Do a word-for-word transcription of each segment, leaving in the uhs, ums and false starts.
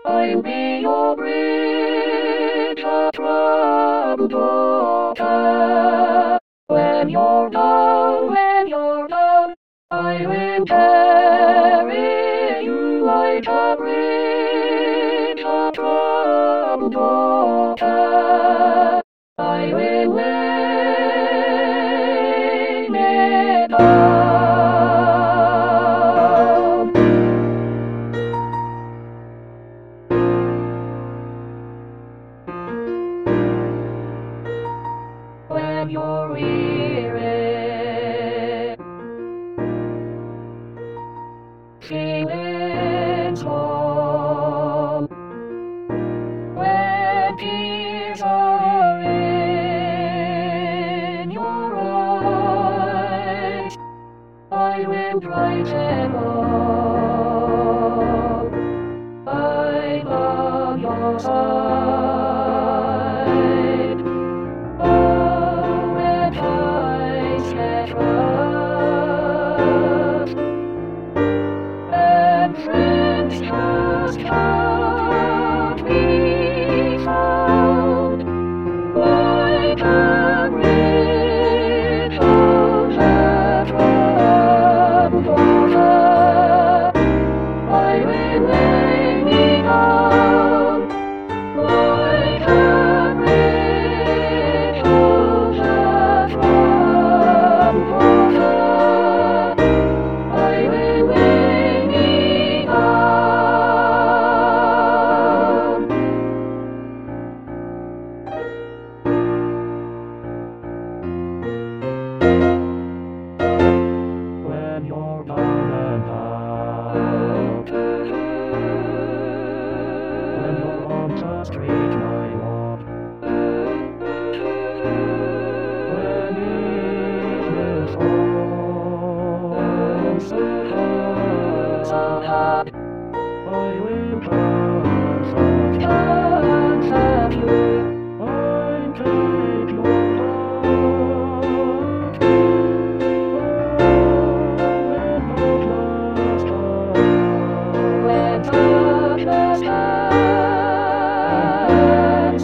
I'll be your bridge, a troubled water. When you're down, when you're down, I will carry you like a bridge, a troubled water. I will lay me down. When you're weary, feeling small, when tears are in your eyes, I will dry them all. I'm on your side. Oh, when times get rough, and friends just can't be found, like a bridge over troubled water, I will lay me down. Like a bridge over troubled water, I will lay me down. When you're down and out, when you're on the street, my lord, when evening falls so hard, so hard, I will comfort, comfort you. I'll take your hand. When darkness comes,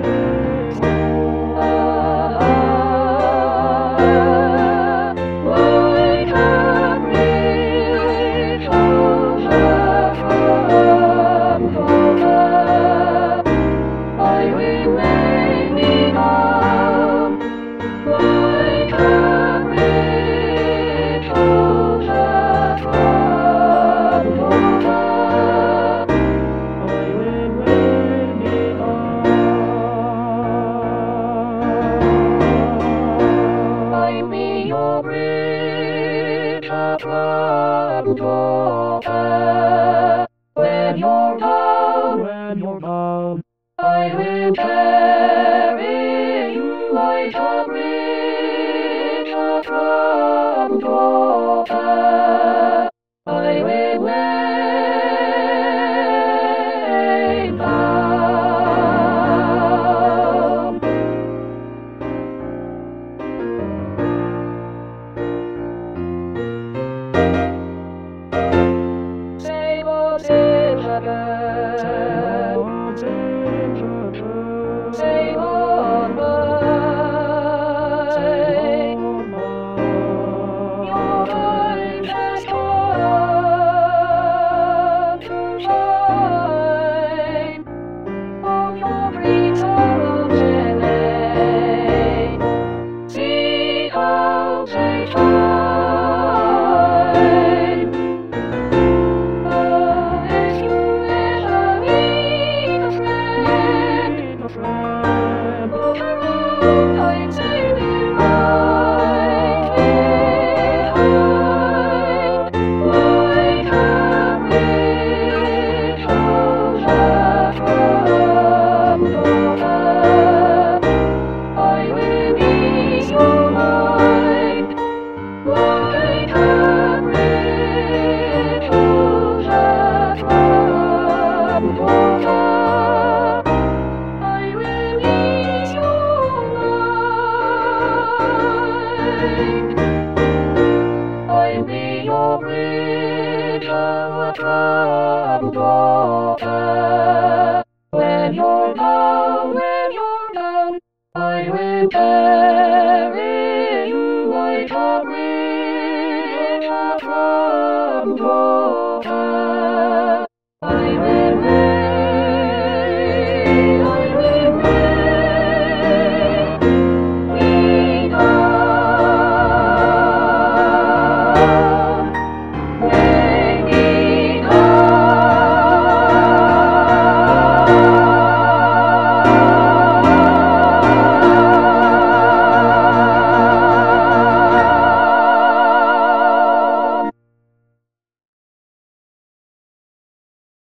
like a bridge over troubled water, I will lay me down. Like a bridge over troubled water, I will lay me down. I'll be your bridge, a troubled water. When you're down, when you're down, I will carry you like a bridge, a troubled water. I will lay down. Say what's in the girl. Say on mine. Your light has come to shine. All your dreams are of lane. See how they shine. Oh, if you ever need a friend, look around, I'd say we're right behind. Like a bridge over troubled water, I will ease your mind. Like a bridge over troubled water, I will ease your mind. I'll be your bridge over troubled water. ta ta ta.